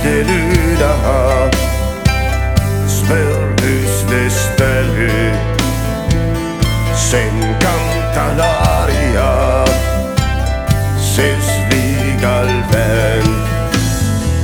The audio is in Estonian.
de luna spördusnästa lö. Sen canta l'aria, se sviga il vento.